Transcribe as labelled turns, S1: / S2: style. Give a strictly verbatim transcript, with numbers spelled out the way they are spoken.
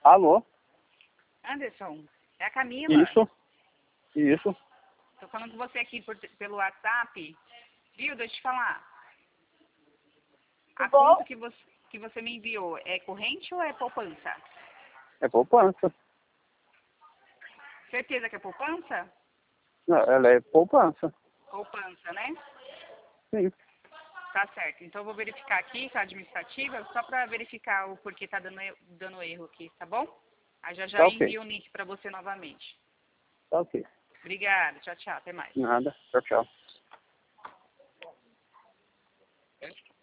S1: Alô?
S2: Anderson, é a Camila.
S1: Isso. Isso.
S2: Tô falando com você aqui por, pelo WhatsApp. Viu? Deixa eu te falar. A
S3: Bom?
S2: conta que você, que você me enviou é corrente ou é poupança?
S1: É poupança.
S2: Certeza que é poupança?
S1: Não, ela é poupança.
S2: Poupança, né?
S1: Sim.
S2: Tá certo. Então eu vou verificar aqui com a administrativa, só para verificar o porquê tá dando, dando erro aqui, tá bom? Aí já já
S1: Tá ok.
S2: envio o link para você novamente.
S1: Tá ok.
S2: Obrigada. Tchau, tchau. Até mais.
S1: Nada. Tchau, tchau.